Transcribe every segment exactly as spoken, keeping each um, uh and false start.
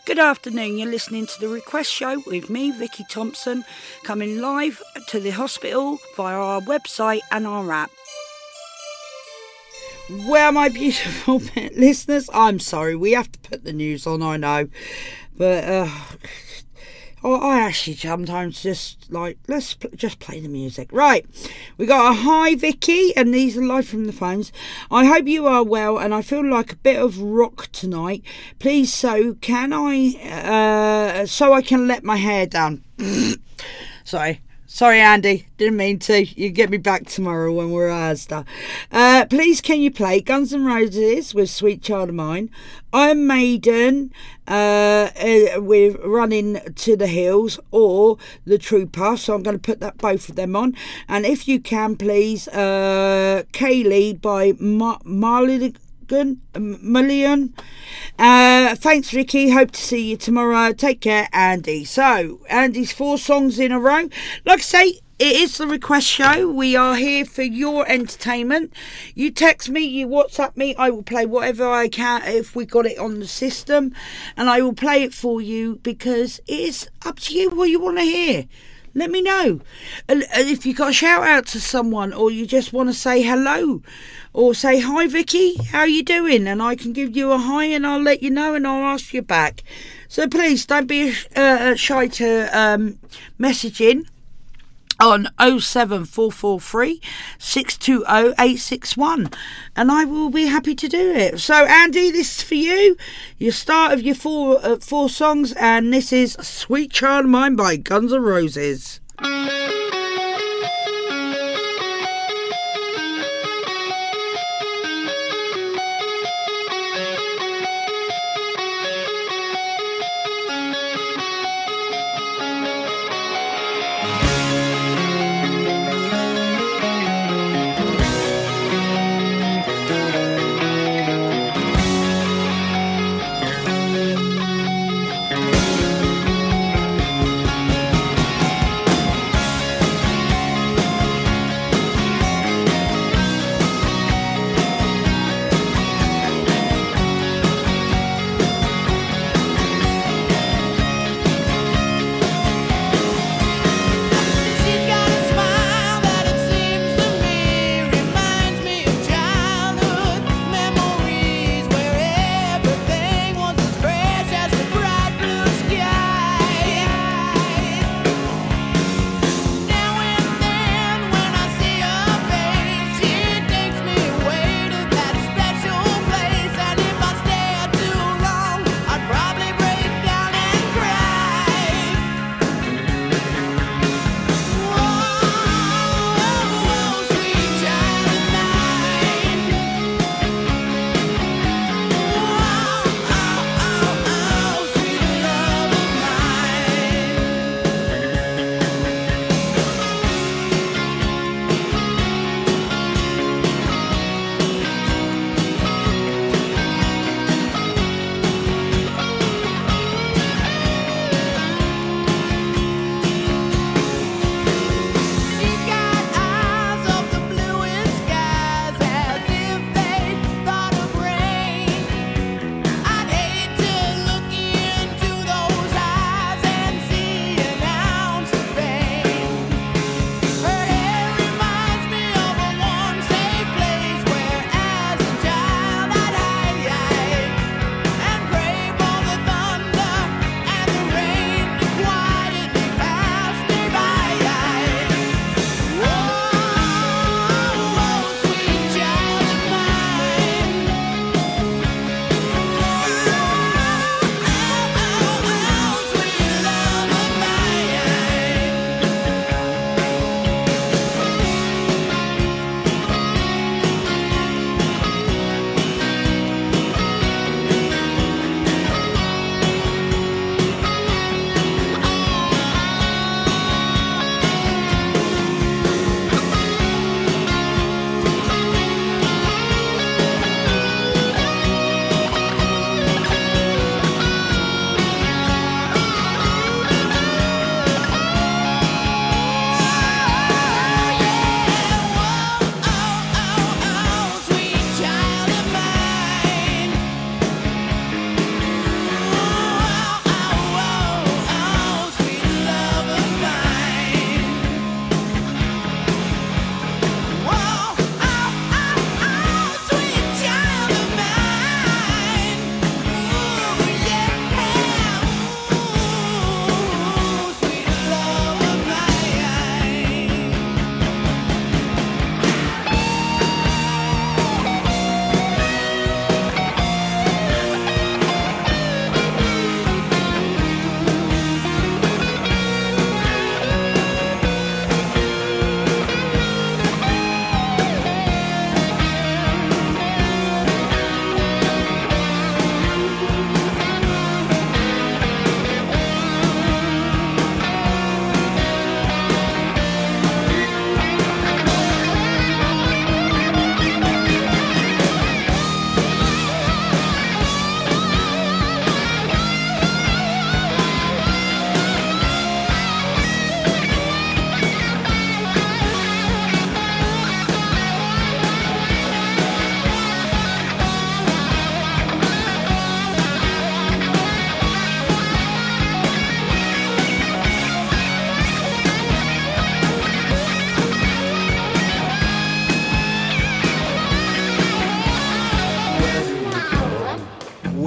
Good afternoon, you're listening to The Request Show with me, Vicky Thompson, coming live to the hospital via our website and our app. Well, my beautiful listeners, I'm sorry, we have to put the news on, I know, but uh, I actually sometimes just like, let's pl- just play the music. Right, we got a hi Vicky, and these are live from the phones. I hope you are well, and I feel like a bit of rock tonight. Please, so can I, uh, so I can let my hair down. Sorry. Sorry, Andy. Didn't mean to. You get me back tomorrow when we're at Asda. Uh, please, can you play Guns N' Roses with Sweet Child of Mine? Iron Maiden uh, uh, with Running to the Hills or The Trooper. So I'm going to put that both of them on. And if you can, please, uh, Kaylee by Ma- Marley... Million. Uh, thanks, Vicky. Hope to see you tomorrow. Take care, Andy. So, Andy's four songs in a row. Like I say, it is the request show. We are here for your entertainment. You text me, you WhatsApp me. I will play whatever I can if we got it on the system, and I will play it for you because it is up to you what you want to hear. Let me know. And if you got a shout out to someone, or you just want to say hello, or say hi Vicky, how are you doing? And I can give you a hi, and I'll let you know, and I'll ask you back. So please don't be uh, shy to um, message in on oh seven four four three, six two oh, eight six one, and I will be happy to do it. So Andy, this is for you, your start of your four uh, four songs, and this is Sweet Child of Mine by Guns N' Roses.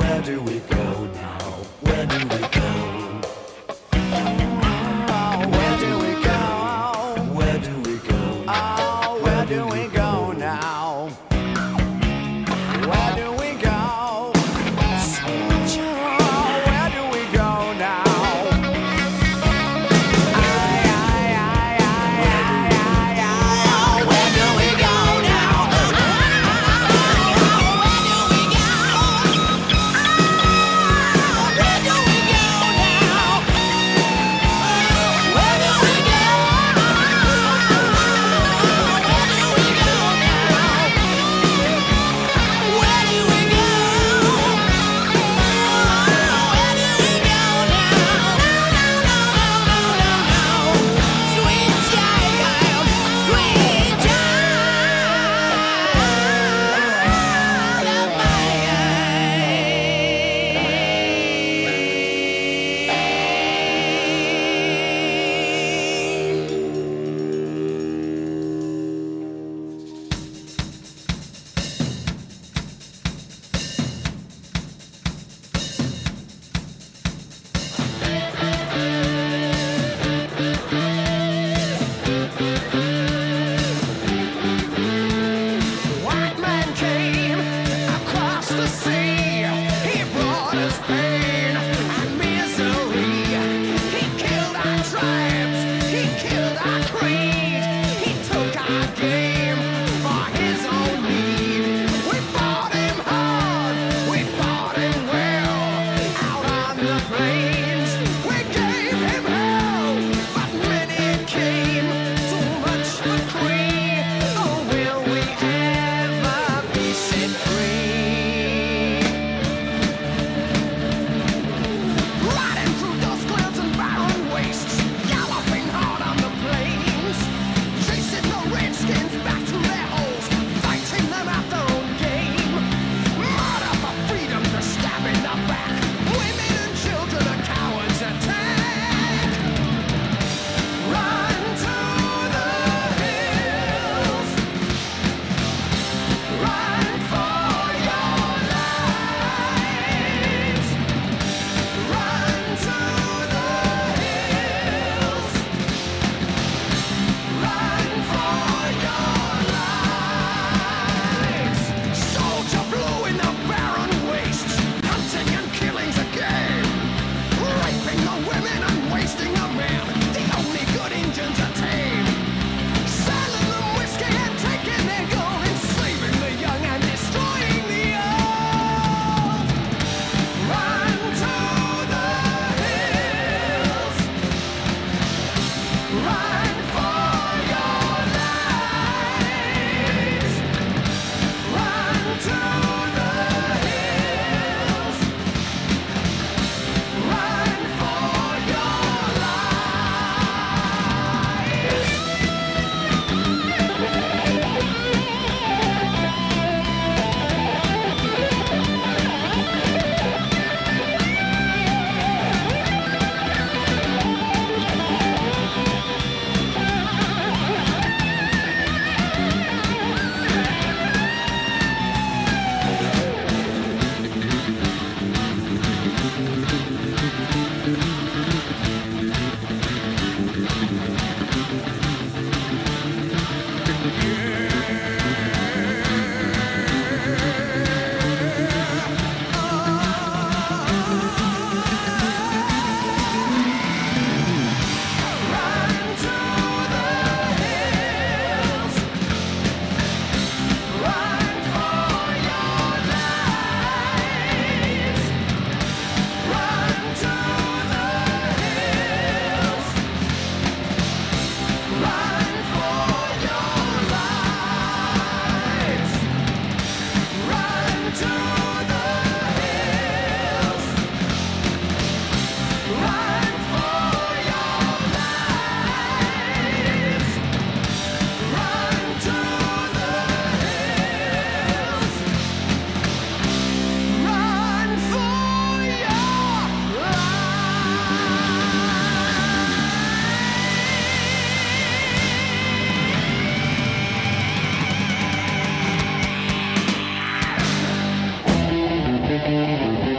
Where do we go now? Where do we go? Oh, where do we go? Where do we go? Oh, where do we go now? Where do we go? Oh, where do we go now? Ay, ay, ay, ay, ay, ay, ay, oh, where do we go now? Where do we go now?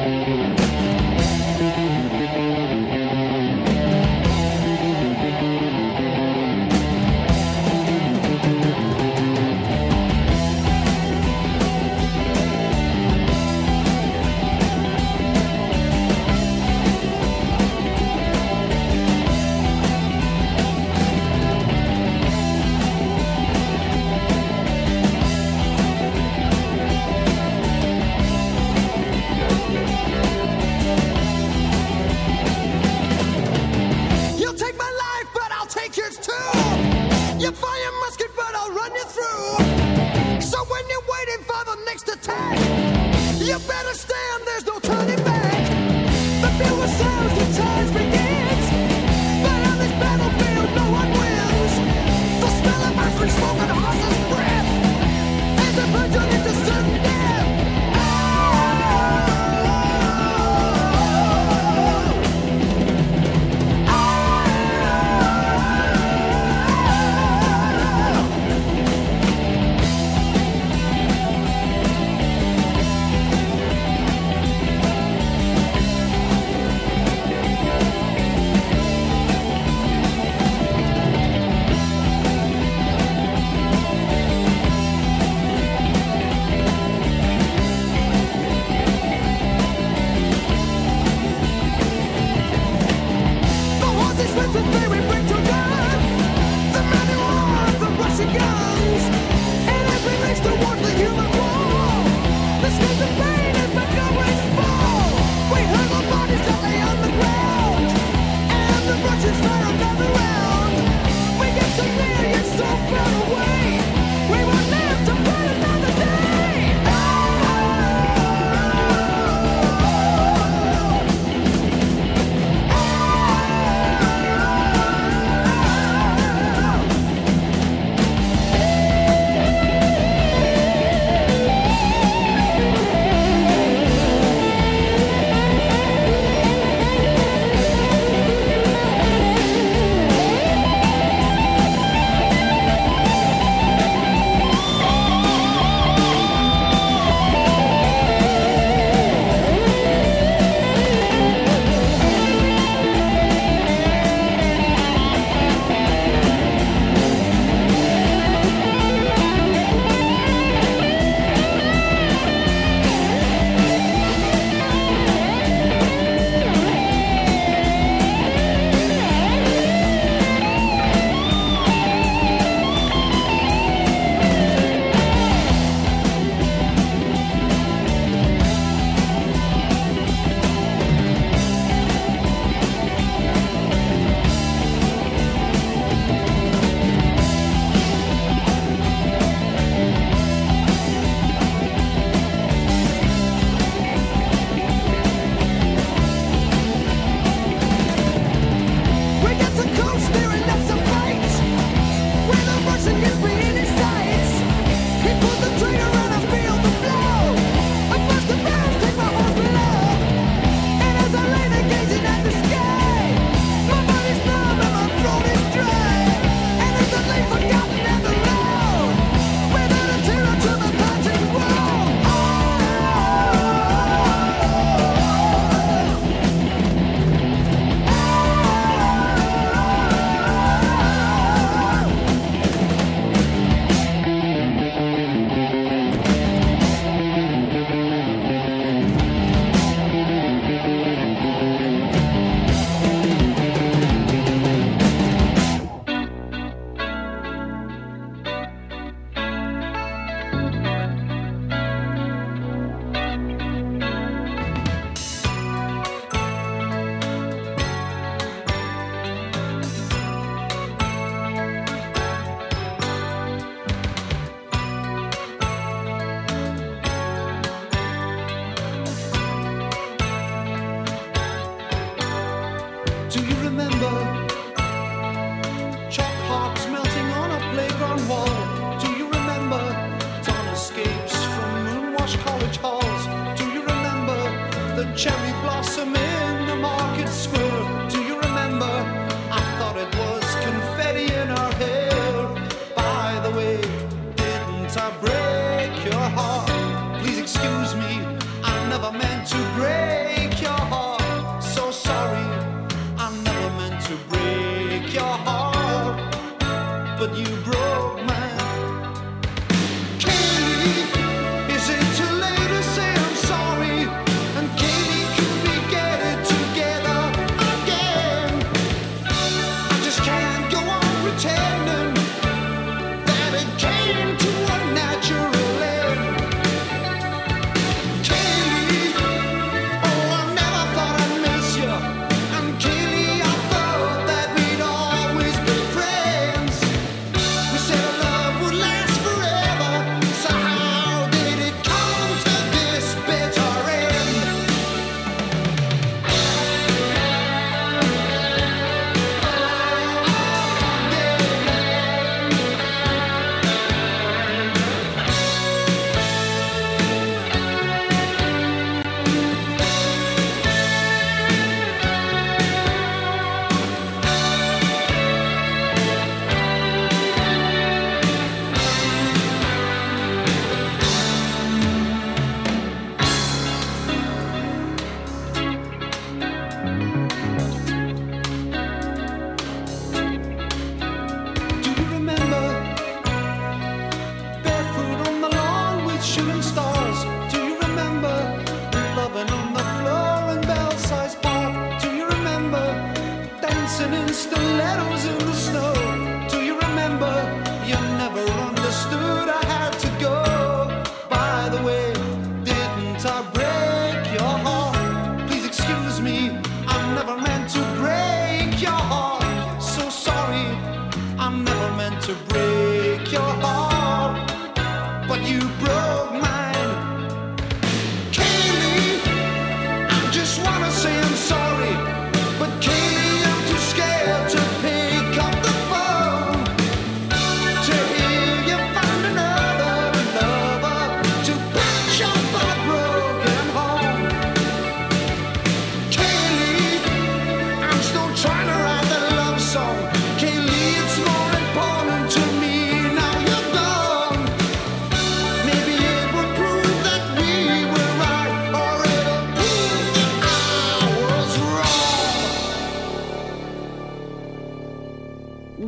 cherry blossom in the market square. Do you remember? I thought it was confetti in our hair. By the way, didn't I break your heart? Please excuse me, I never meant to break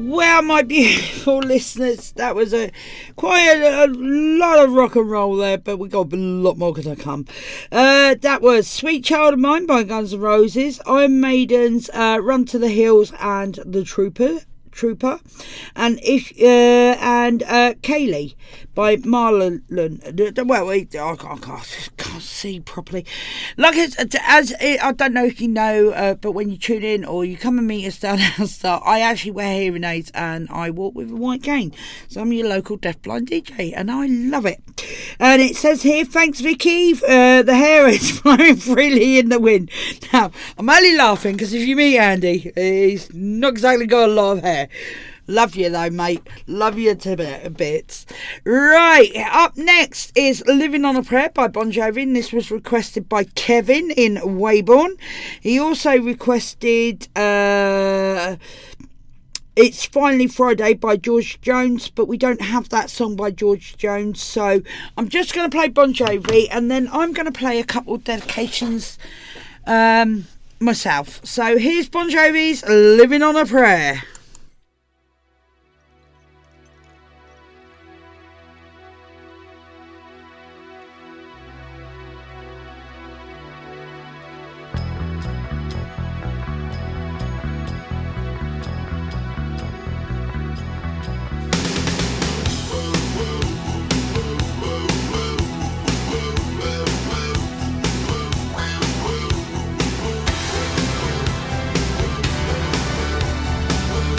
Well, my beautiful listeners, that was a quite a, a lot of rock and roll there, but we got a lot more to come. Uh, that was Sweet Child of Mine by Guns N' Roses, Iron Maiden's uh, Run to the Hills and The Trooper. Trooper, and if uh, and uh, Kaylee by Marlon. Well, wait, I can't, can't, can't see properly. Like as, as I don't know if you know, uh, but when you tune in or you come and meet us down at Star, I actually wear hearing aids and I walk with a white cane. So I'm your local deafblind D J, and I love it. And it says here, thanks Vicky. Uh, the hair is flowing freely in the wind. Now I'm only laughing because if you meet Andy, he's not exactly got a lot of hair. Love you though, mate. Love you to bits. Right, up next is Living on a Prayer by Bon Jovi, and this was requested by Kevin in Weybourne. He also requested uh, It's Finally Friday by George Jones, but we don't have that song by George Jones, so I'm just going to play Bon Jovi, and then I'm going to play a couple of dedications um, myself. So here's Bon Jovi's Living on a Prayer. Living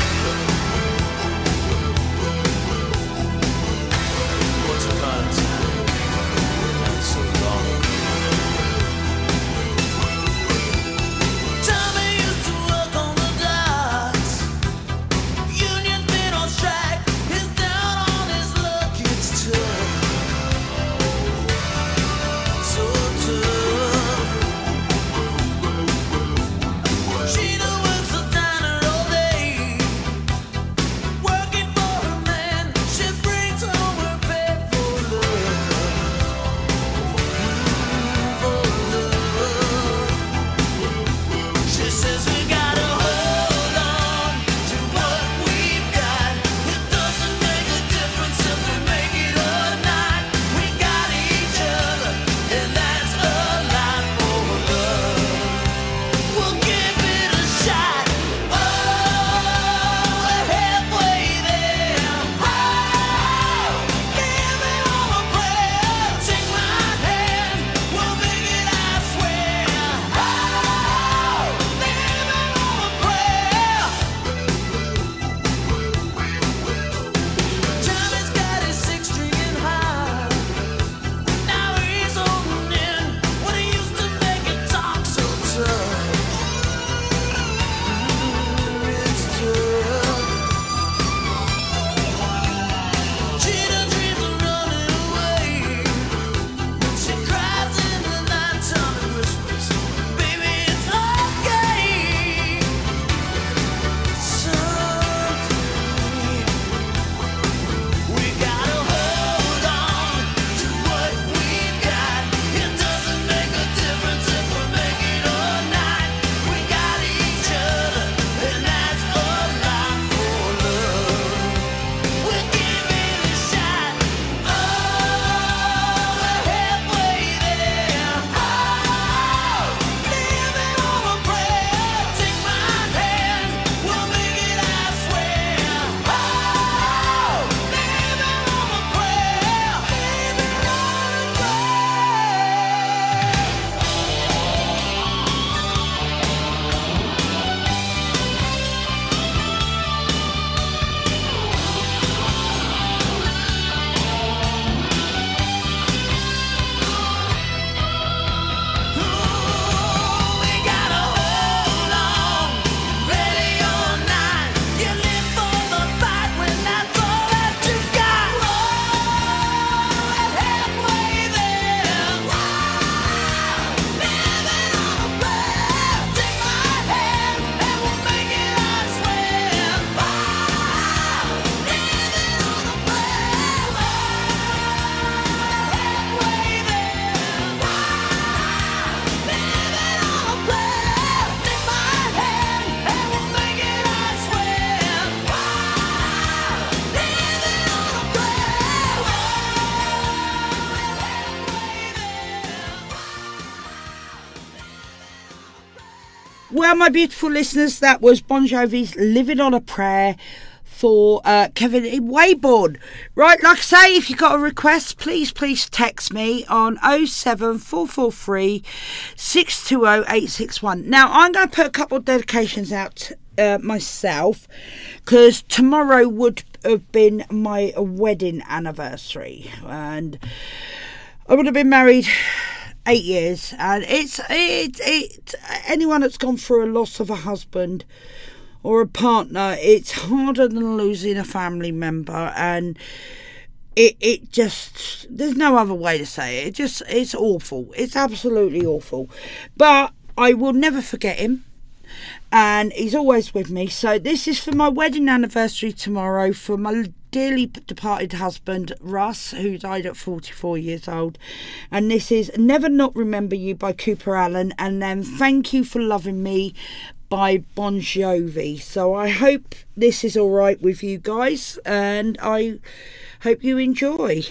Well, my beautiful listeners, that was Bon Jovi's Living on a Prayer for uh, Kevin in Weybourne. Right, like I say, if you've got a request, please, please text me on oh seven four four three, six two oh, eight six one. Now, I'm going to put a couple of dedications out uh, myself, because tomorrow would have been my wedding anniversary, and I would have been married eight years, and it's it, it anyone that's gone through a loss of a husband or a partner, it's harder than losing a family member, and it it just, there's no other way to say it. It just, it's awful. It's absolutely awful. But I will never forget him, and he's always with me. So this is for my wedding anniversary tomorrow, for my dearly departed husband Russ, who died at forty-four years old. And this is Never Not Remember You by Cooper Allen, and then Thank You for Loving Me by Bon Jovi. So I hope this is all right with you guys, and I hope you enjoy.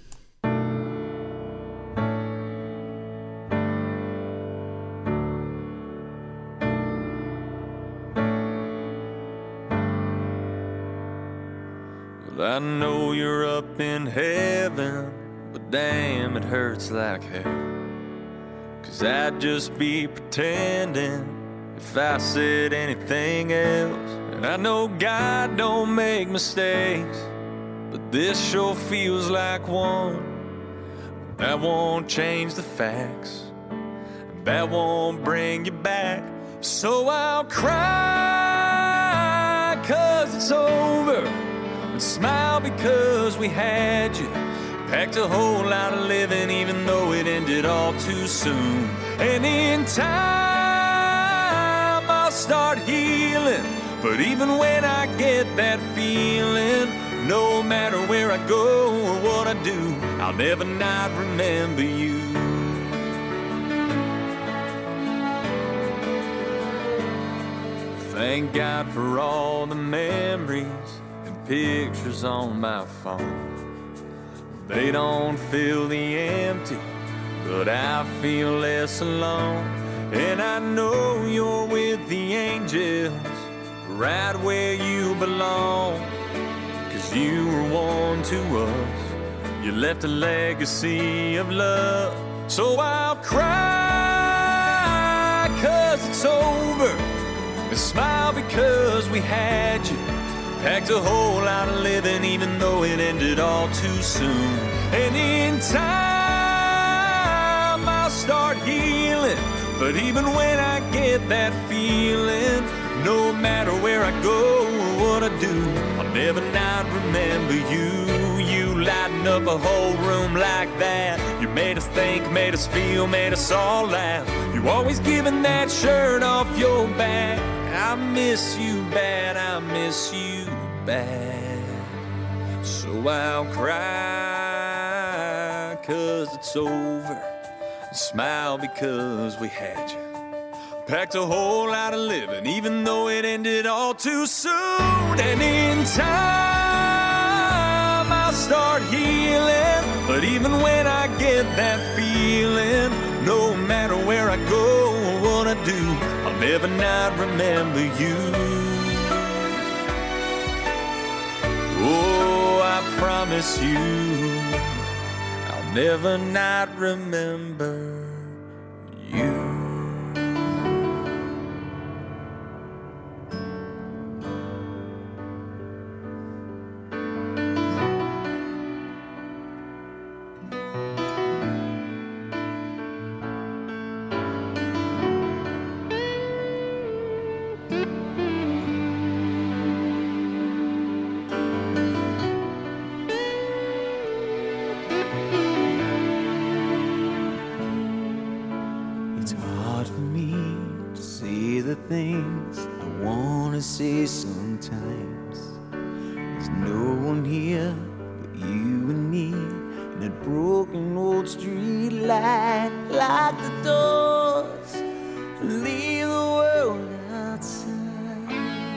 I know you're up in heaven, but damn, it hurts like hell. Cause I'd just be pretending if I said anything else. And I know God don't make mistakes, but this sure feels like one. That won't change the facts, that won't bring you back. So I'll cry cause it's over, smile because we had you. Packed a whole lot of living, even though it ended all too soon. And in time I'll start healing, but even when I get that feeling, no matter where I go or what I do, I'll never not remember you. Thank God for all the memories, pictures on my phone. They don't fill the empty, but I feel less alone. And I know you're with the angels, right where you belong. Cause you were one to us, you left a legacy of love. So I'll cry cause it's over, and smile because we had you. Packed a whole lot of living, even though it ended all too soon. And in time I'll start healing, but even when I get that feeling, no matter where I go or what I do, I'll never not remember you. You lighten up a whole room like that. You made us think, made us feel, made us all laugh. You always giving that shirt off your back. I miss you bad, I miss you bad. So I'll cry cause it's over, and smile because we had you. Packed a whole lot of living, even though it ended all too soon. And in time I'll start healing, but even when I get that feeling, no matter where I go or what I do, I'll never not remember you. Oh, I promise you, I'll never not remember you. Things I wanna say sometimes. There's no one here but you and me, and that broken old street light. Lock the doors and leave the world outside.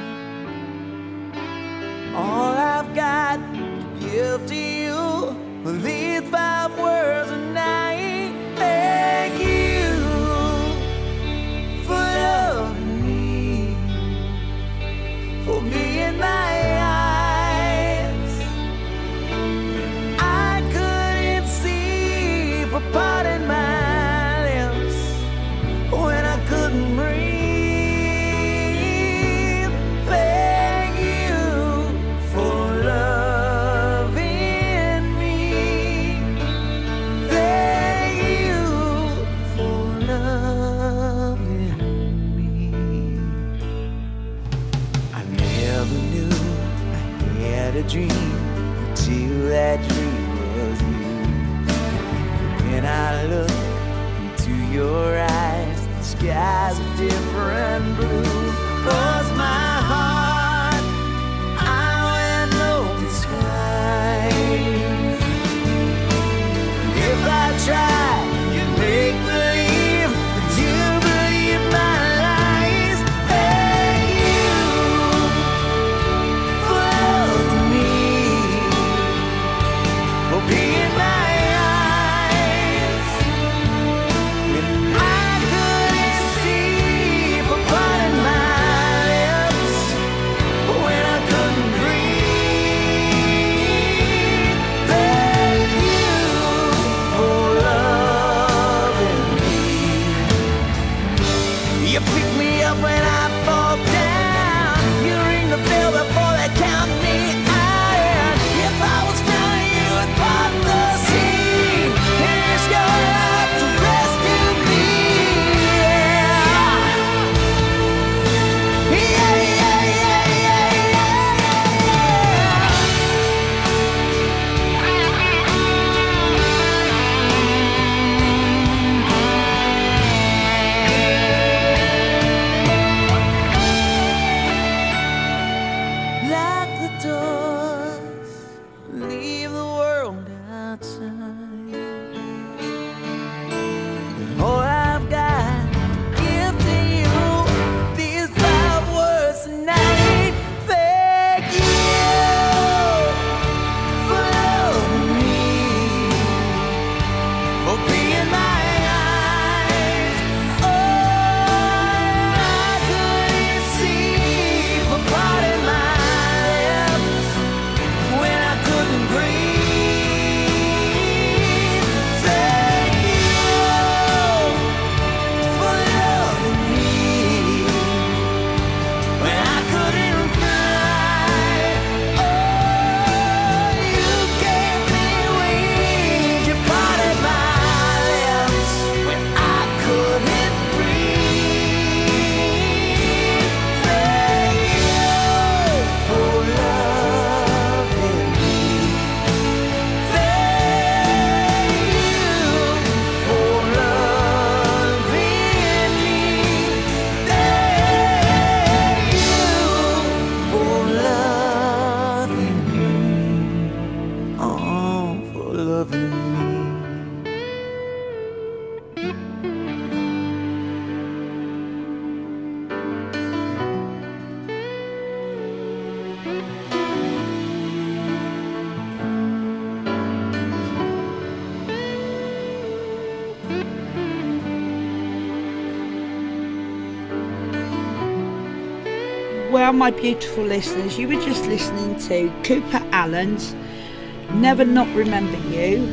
All I've got to give to you are these five words, and I thank you for loving me. dream until that dream was you. When I look into your eyes, the sky's a different blue. 'Cause my heart, I went low this time. If I try, you make believe that you believe my lies. Thank you for loving me, for being my eyes. When I couldn't see, for parting my lips, when I couldn't breathe. Thank you for loving me. You pick me up when I fall down. You ring the bell before they count me out. If I was drowning, you would part the sea. And it's your love to rescue me. Yeah, yeah, yeah, yeah, yeah, yeah. Lock the doors, leave the world outside. And all I've got to give to you, these five words tonight. Thank you for loving me, for being my eyes. Oh, I couldn't see, for parting my lips, when I couldn't breathe. Thank you for loving me, when I couldn't fly. Oh, you gave me wings, you parted my lips, when I couldn't breathe. Thank you for loving me. Thank you for loving me. Thank you for loving me. Oh, for loving me. Well, my beautiful listeners, you were just listening to Cooper Allen's Never Not Remember You,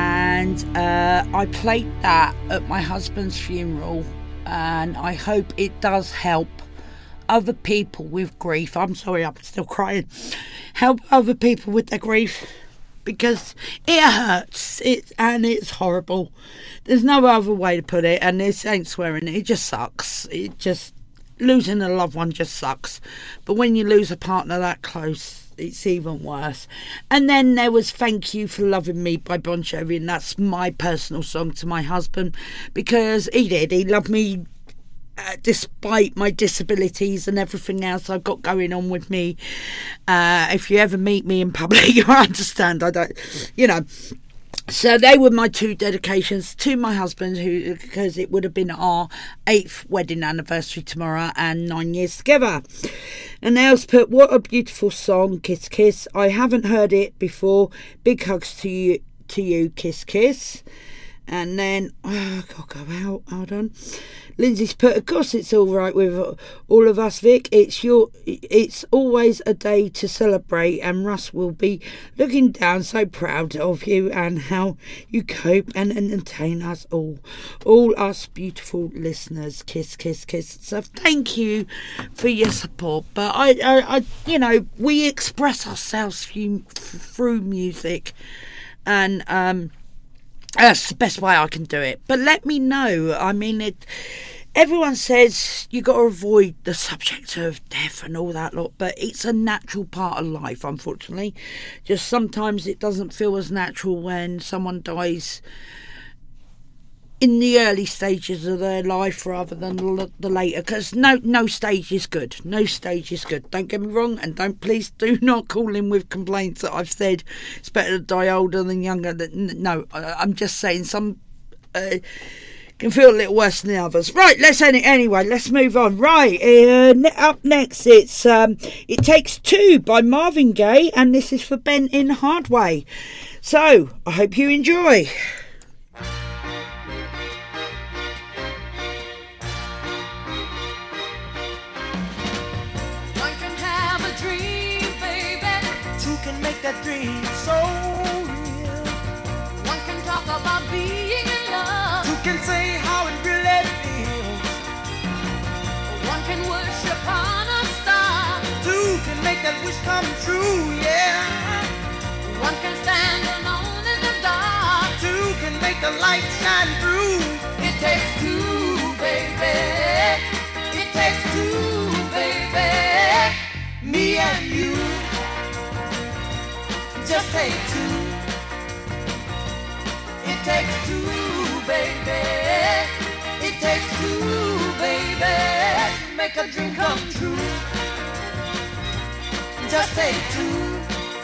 and uh, I played that at my husband's funeral, and I hope it does help other people with grief. I'm sorry, I'm still crying. Help other people with their grief, because it hurts, it and it's horrible. There's no other way to put it, and this ain't swearing, it just sucks. It just, losing a loved one just sucks. But when you lose a partner that close, it's even worse. And then there was Thank You for Loving Me by Bon Jovi, and that's my personal song to my husband, because he did, he loved me uh, despite my disabilities and everything else I've got going on with me. Uh, if you ever meet me in public, you'll understand. I don't, you know. So they were my two dedications to my husband, who, because it would have been our eighth wedding anniversary tomorrow and nine years together. And Nels put, what a beautiful song, Kiss Kiss. I haven't heard it before. Big hugs to you, to you, Kiss Kiss. And then, oh, God, go out, hold on. Lindsay's put, of course it's all right with all of us, Vic. It's your, it's always a day to celebrate, and Russ will be looking down so proud of you and how you cope and entertain us all. All us beautiful listeners. Kiss, kiss, kiss. So thank you for your support. But I, I, I you know, we express ourselves through, through music, and um that's the best way I can do it. But let me know. I mean, it everyone says you got to avoid the subject of death and all that lot, but it's a natural part of life, unfortunately. Just sometimes it doesn't feel as natural when someone dies in the early stages of their life rather than the later, because no no stage is good. No stage is good. Don't get me wrong, and don't please do not call in with complaints that I've said it's better to die older than younger. No, I'm just saying some uh, can feel a little worse than the others. Right, let's any anyway. Let's move on. Right, uh, up next it's um, "It Takes Two" by Marvin Gaye, and this is for Ben in Hardway. So I hope you enjoy. That dream so real. One can talk about being in love. Two can say how it really feels. One can worship on a star. Two can make that wish come true, yeah. One can stand alone in the dark. Two can make the light shine through. It takes two, baby. It takes two, baby. Me and you. Just take two. It takes two, baby. It takes two, baby. Make a dream come true. Just take two.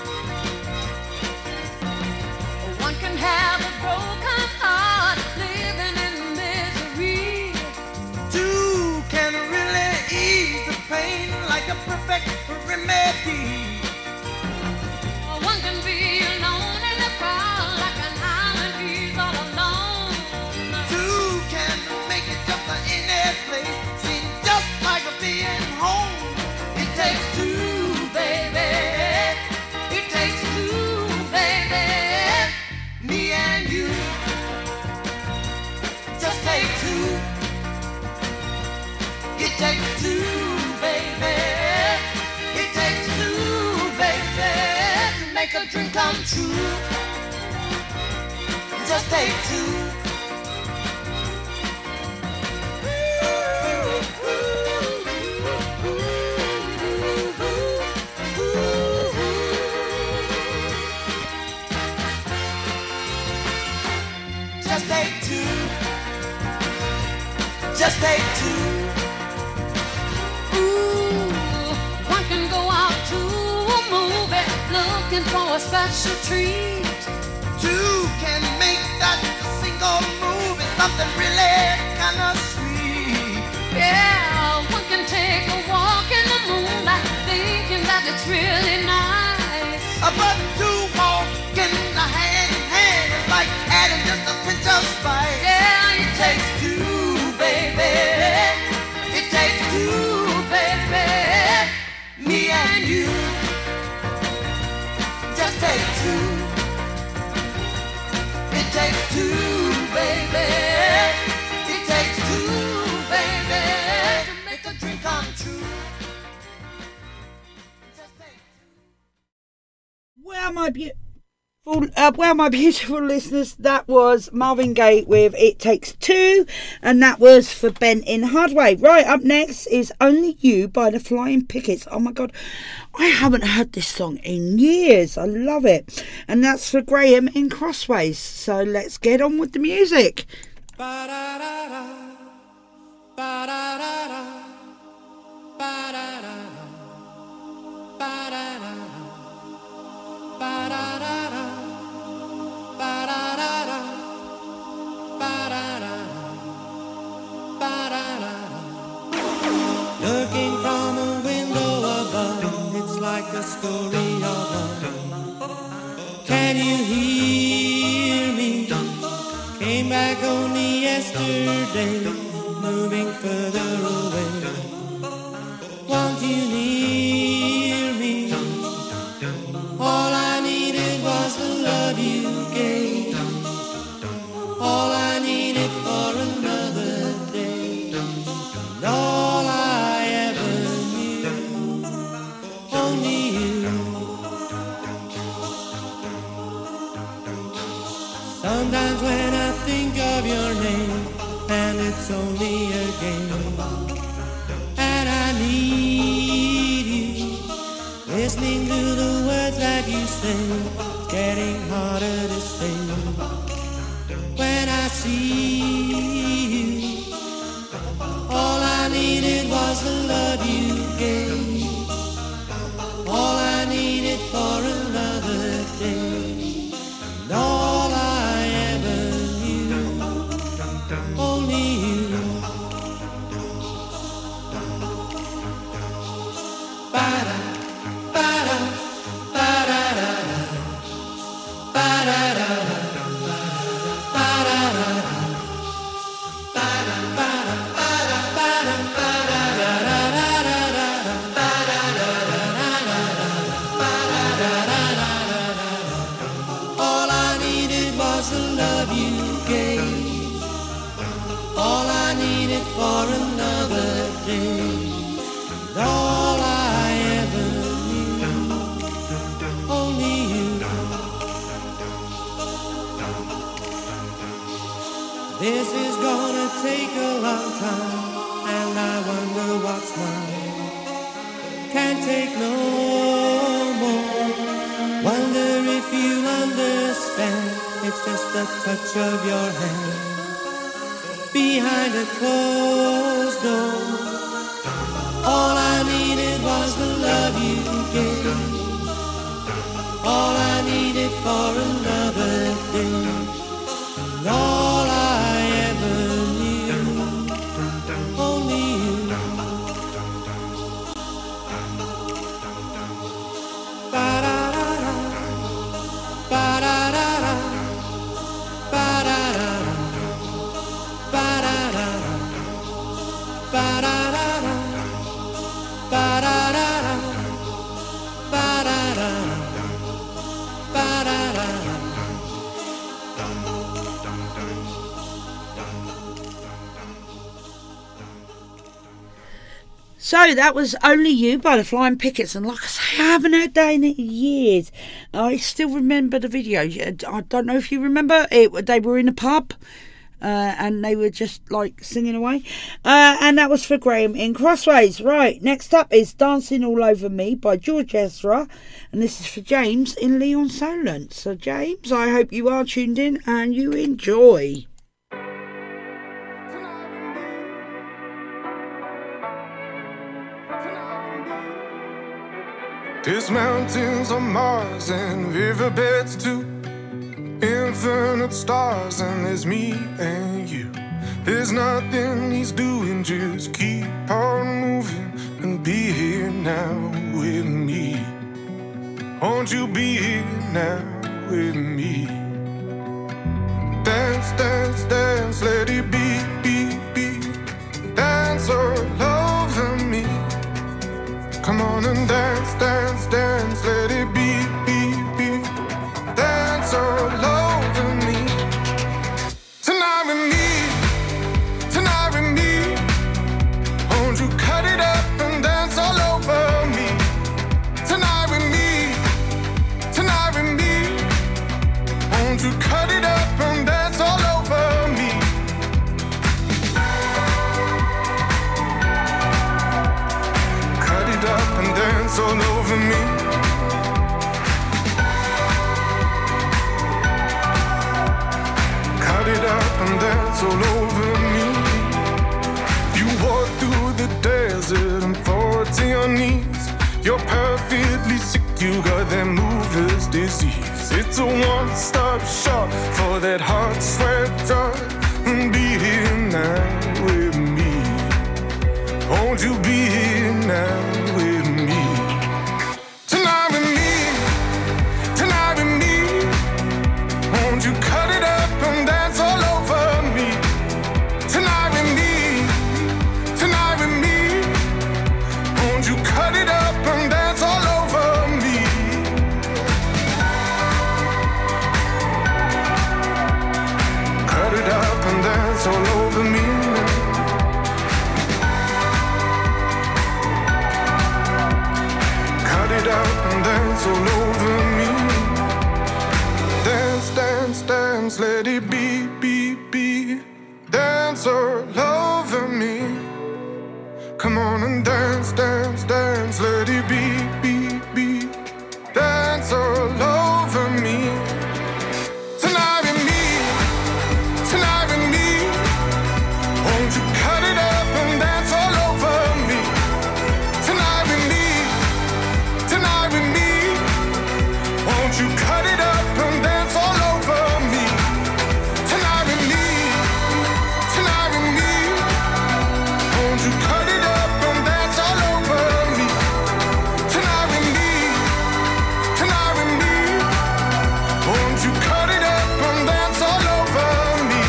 One can have a broken heart, living in misery. Two can really ease the pain like a perfect remedy. One can be alone in the crowd like an island, he's all alone. Two can make it just any place seem just like a being home. It takes two, baby. It takes two, baby. Me and you. Just take two. It takes two, baby. It takes two, baby. Make a dream come true. Just take two. Just take two. Just take two. Ooh, one can go out to a movie looking for a special treat. Two can make that single move. It's something really kind of sweet. Yeah, one can take a walk in the moonlight, thinking that it's really nice. But two walking hand in hand is like adding just a pinch of spice. Yeah, it takes Takes two, baby. It takes two, baby. Me and you. Just take two. It takes two, baby. It takes two, baby, to make a dream come true. Just take two. Well, my beautiful, uh, well, my beautiful listeners, that was Marvin Gaye with "It Takes Two," and that was for Ben in Hardway. Right, up next is "Only You" by the Flying Pickets. Oh my God, I haven't heard this song in years. I love it, and that's for Graham in Crossways. So let's get on with the music. Ba-da-da-da, ba-da-da-da, ba-da-da-da, ba-da-da-da, ba-da-da-da, ba-da-da-da, ba-da-da-da, ba-da-da-da. Looking from a window above, it's like a story of love. Can you hear me? Came back only yesterday, moving further away. Want you near me? All I needed was the love you gave. All I needed for another day. And all I ever knew, only you. Sometimes when I think of your name, and it's it's only a game. And I need you, listening to the words that you sing. It's getting harder to sing. When I see you, all I needed was the love you gave. All I needed for another day. And all I ever knew, only you. Ba-da, ba-da, ba-da-da-da. Ba-da-da-da. For another day, and all I ever knew, only you. This is gonna take a long time, and I wonder what's mine. Can't take no more. Wonder if you understand. It's just the touch of your hand behind a closed door. All I needed was the love you gave. All I needed for another day. And all I ever knew, only you. Ba-da-da-da, ba-da-da-da, ba-da-da-da. So that was Only You by the Flying Pickets, and like I say, I haven't heard that in years. I still remember the video. I don't know if you remember it. They were in a pub uh, and they were just like singing away, uh, and that was for Graham in Crossways. Right, next up is Dancing All Over Me by George Ezra, and this is for James in Leon Solent. So James, I hope you are tuned in and you enjoy. There's mountains on Mars and riverbeds too, infinite stars, and there's me and you. There's nothing he's doing, just keep on moving and be here now with me. Won't you be here now with me? Dance, dance, dance, let it be, be, be. Dance all over me. Come on and dance, dance, dance, let it be, be, be. Dance all over me. Tonight with me, tonight with me. Won't you cut it up and dance all over me? Tonight with me, tonight with me. Won't you cut it up and dance all over me? Cut it up and dance all over me. Cut it up and dance all over me. You walk through the desert and fall to your knees. You're perfectly sick, you got that mover's disease. It's a one-stop shop for that hot sweat drug. And be here now with me. Won't you be here now with me? Tonight with me, tonight with me. Won't you cut it up and dance all over me? Tonight with me, tonight with me. Won't you cut it up and dance all over me? Cut it up and dance all over me. Cut it up and dance all over me. Dance, dance, dance, let it be, be, be. Dance all over. on and dance, dance, dance. Let it be, be, be. Dance all over me. Tonight with me, tonight with me. Won't you cut it up and dance all over me? Tonight with me, tonight with me. Won't you cut it up and dance all over me? Tonight with me, tonight with me. Won't you cut it up and dance all over me? Tonight with me, tonight with me. Won't you cut it up and dance all over me?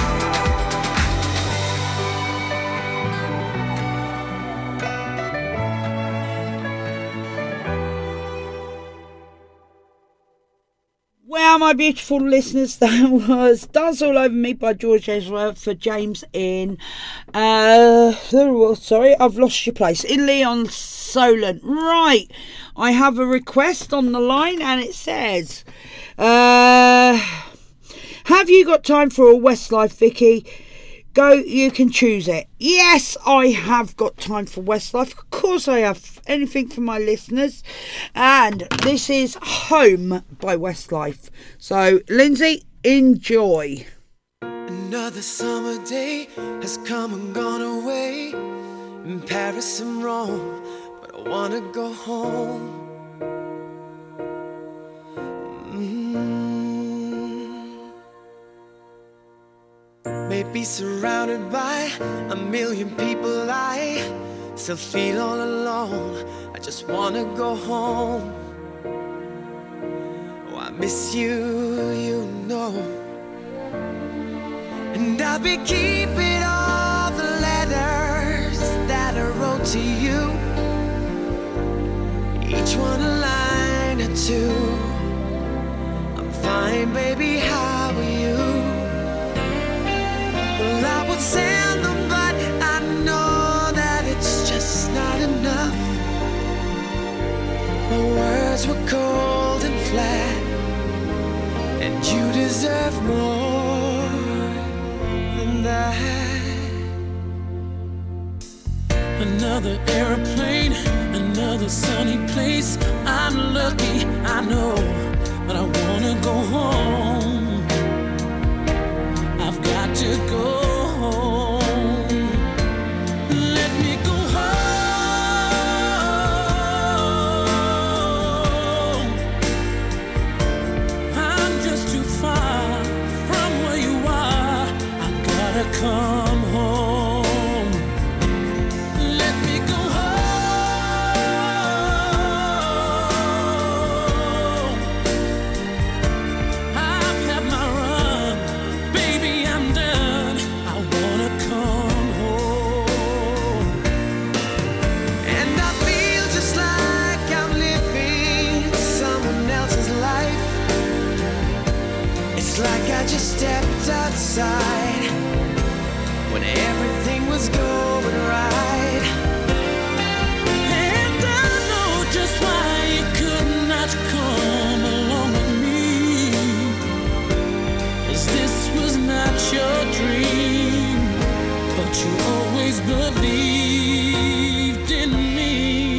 Well, my beautiful listeners, that was Dance All Over Me by George Ezra for James in, uh, sorry, I've lost your place, in Leon Solent. Right, I have a request on the line and it says, uh, have you got time for a Westlife, Vicky? Go, you can choose it. Yes, I have got time for Westlife. Of course I have. Anything for my listeners. And this is Home by Westlife. So, Lindsay, enjoy. Another summer day has come and gone away. In Paris and Rome, but I wanna go home. Mm-hmm. Maybe surrounded by a million people, I still feel all alone. I just wanna go home. Oh, I miss you, you know. And I'll be keeping all the letters that I wrote to you, each one a line or two. I'm fine, baby, how are you? Well, I would send them, but I know that it's just not enough. My words were cold and flat, and you deserve more than that. Another airplane, another sunny place. I'm lucky, I know, but I wanna go home. I've got to go home. Let me go home. I'm just too far from where you are. I gotta come home. Let me go home. I've had my run. Baby, I'm done. I wanna come home. And I feel just like I'm living someone else's life. It's like I just stepped outside when everything was going right. And I know just why you could not come along with me. 'Cause this was not your dream, but you always believed in me.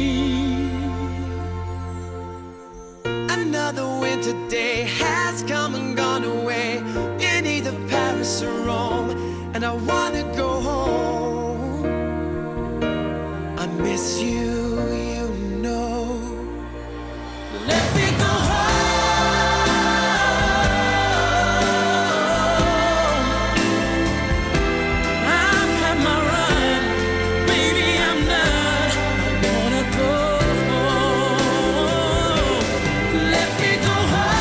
Another winter day has come and gone away in either Paris or Rome, and I wanna go home. I miss you, you know. Let me go home. I've had my run, baby, I'm done. I wanna go home. Let me go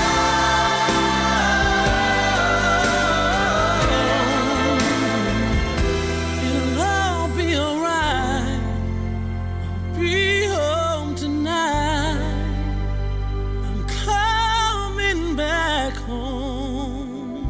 home. It'll all be alright. I'll be home tonight. I'm coming back home.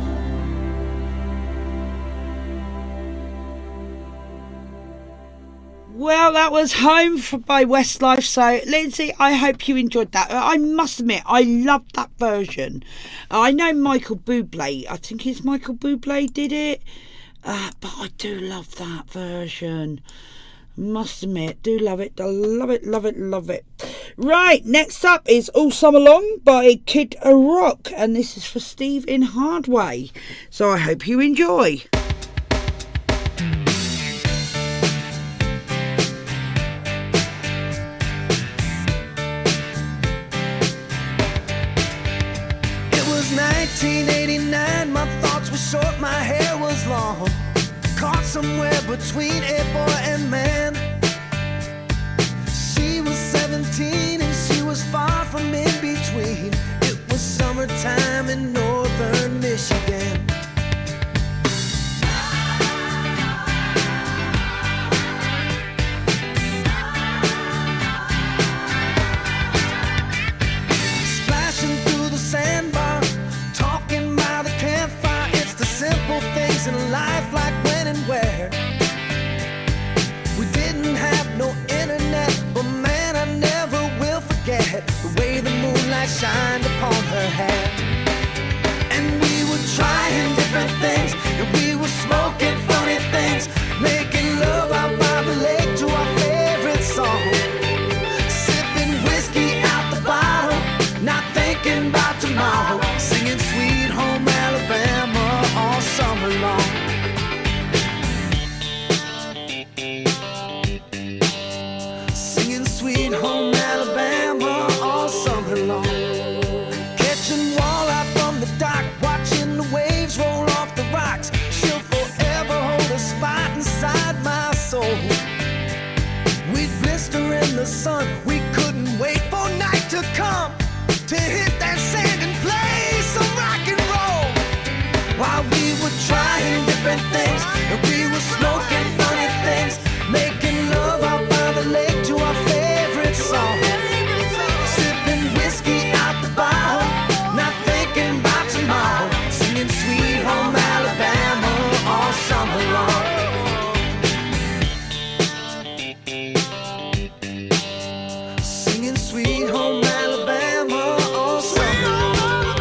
Well, that was Home for, by Westlife. So, Lindsay, I hope you enjoyed that. I must admit, I loved that version. I know Michael Bublé, I think it's Michael Bublé did it, uh, but I do love that version. Must admit, do love it, do love it, love it, love it. Right, next up is All Summer Long by Kid Rock, and this is for Steve in Hardway. So I hope you enjoy. It was nineteen eighty-nine, my thoughts were short, my hair was long. Caught somewhere between a boy and man. She was seventeen and she was far from in between. It was summertime in northern Michigan. Splashing through the sandbar, talking by the campfire. It's the simple things in life, like when and where. We didn't have no internet, but man, I never will forget the way the moonlight shined upon her hair. And we were trying different things, and we were smoking funny things, making love out by the lake to our favorite song. Sipping whiskey out the bottle, not thinking about tomorrow, singing Sweet Home Alabama all summer long. Singing Sweet Home Alabama all summer long. Catching walleye from the dock, watching the waves roll off the rocks. She'll forever hold a spot inside my soul. We'd blister in the sun, we couldn't wait for night to come to hit that sand and play some rock and roll. While we were trying different things, and we were smoking funny things, making love out by the lake to our favorite song. Sipping whiskey out the bottle, not thinking about tomorrow, singing Sweet Home Alabama all summer long. Singing Sweet Home Alabama all summer long.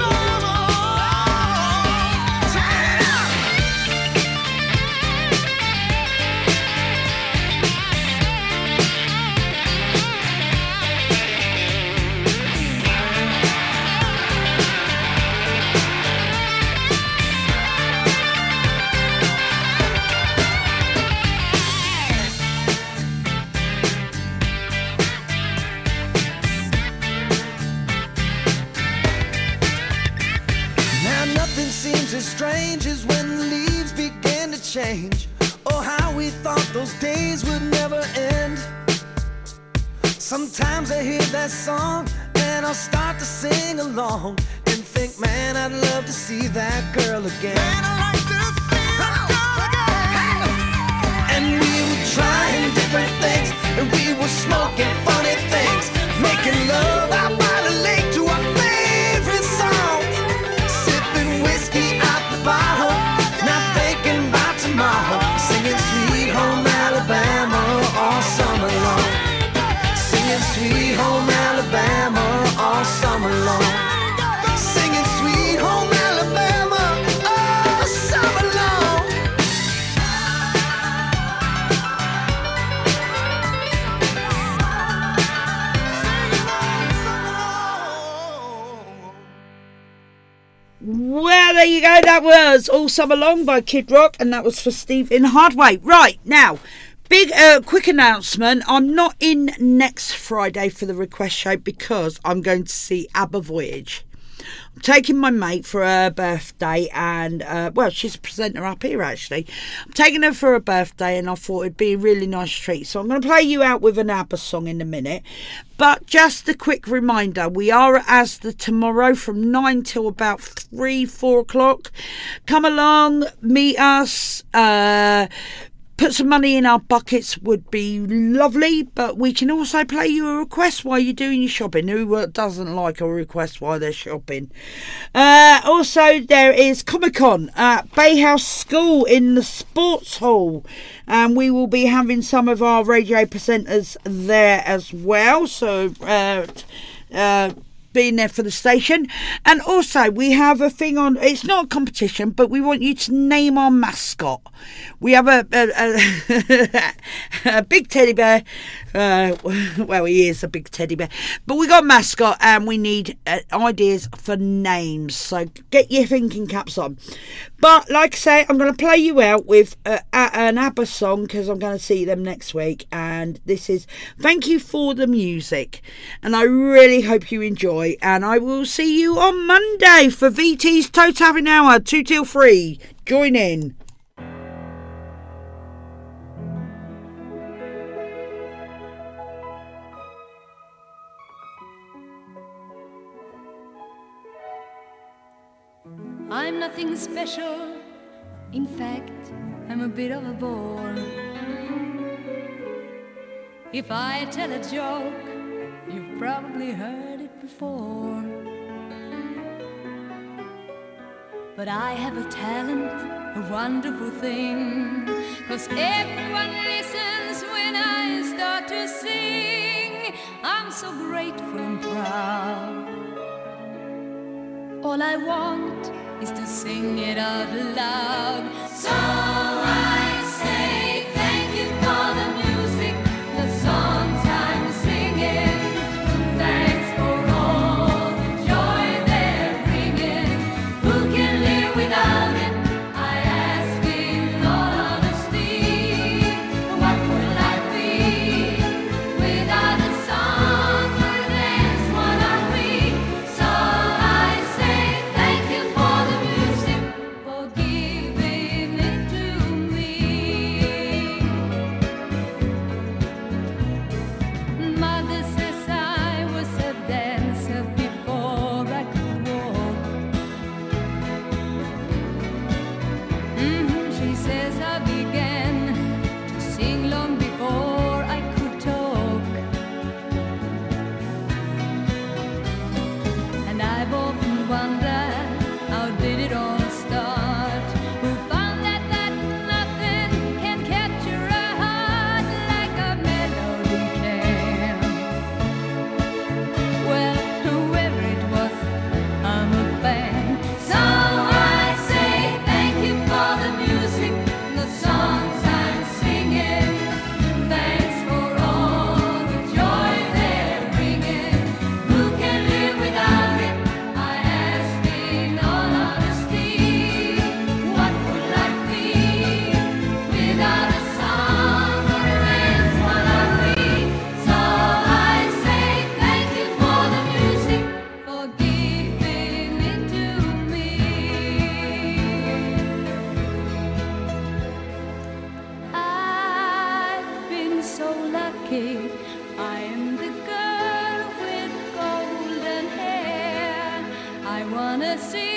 Now nothing seems as strange as when the leaves begin to change. Oh, how we thought those days would never end. Sometimes I hear that song and I'll start to sing along and think, man, I'd love to see that girl again. Man, I'd like to see that girl again. And we were trying different things, and we were smoking funny things, making love out by the lake to our favorite songs. Sipping whiskey out the bottle, not thinking about tomorrow, singing Sweet Home Alabama all summer long. Singing Sweet Home Alabama all summer long. Singing Sweet Home Alabama all summer long. Well, there you go. That was All Summer Long by Kid Rock, and that was for Steve in Hardway. Right, now, big uh, quick announcement. I'm not in next Friday for the request show because I'm going to see ABBA Voyage. I'm taking my mate for her birthday, and uh, well, she's a presenter up here actually. I'm taking her for her birthday, and I thought it'd be a really nice treat. So I'm going to play you out with an ABBA song in a minute. But just a quick reminder, we are at Asda tomorrow from nine till about three, four o'clock. Come along, meet us. Uh, Put some money in our buckets would be lovely, but we can also play you a request while you're doing your shopping. Who doesn't like a request while they're shopping? Uh, also, there is Comic-Con at Bay House School in the Sports Hall, and we will be having some of our radio presenters there as well. So, uh, uh, being there for the station. And also, we have a thing on, it's not a competition, but we want you to name our mascot. We have a, a, a, a big teddy bear. Uh, well, he is a big teddy bear. But we got a mascot and we need uh, ideas for names. So get your thinking caps on. But like I say, I'm going to play you out with uh, an ABBA song because I'm going to see them next week. And this is Thank You for the Music. And I really hope you enjoy. And I will see you on Monday for V T's Toe Tapping Hour, two till three. Join in. I'm nothing special. In fact, I'm a bit of a bore. If I tell a joke, you've probably heard it before. But I have a talent, a wonderful thing, 'cause everyone listens when I start to sing. I'm so grateful and proud. All I want is to sing it out loud. So I say thank you for the music, the songs I'm singing. Thanks for all the joy they're bringing. Who can live without it? I ask in all honesty. What would life be without a song or a dance? What are we? So I say thank you for the music, for giving it to me. Mother says I was a dancer before I could walk. Mhm, she says I began to sing long before I could talk. And I've often wondered, how did it all start? Who found that, that nothing can capture a heart like a melody can? Well, whoever it was, I'm a fan. So I say thank you for the music, the songs I'm singing. Thanks for all the joy they're bringing. Who can live without it? I ask in all honesty. What would life be without a song or a dance? What are we? So I say thank you for the music, for giving it to me. I've been so lucky. I am the girl with golden hair. I wanna see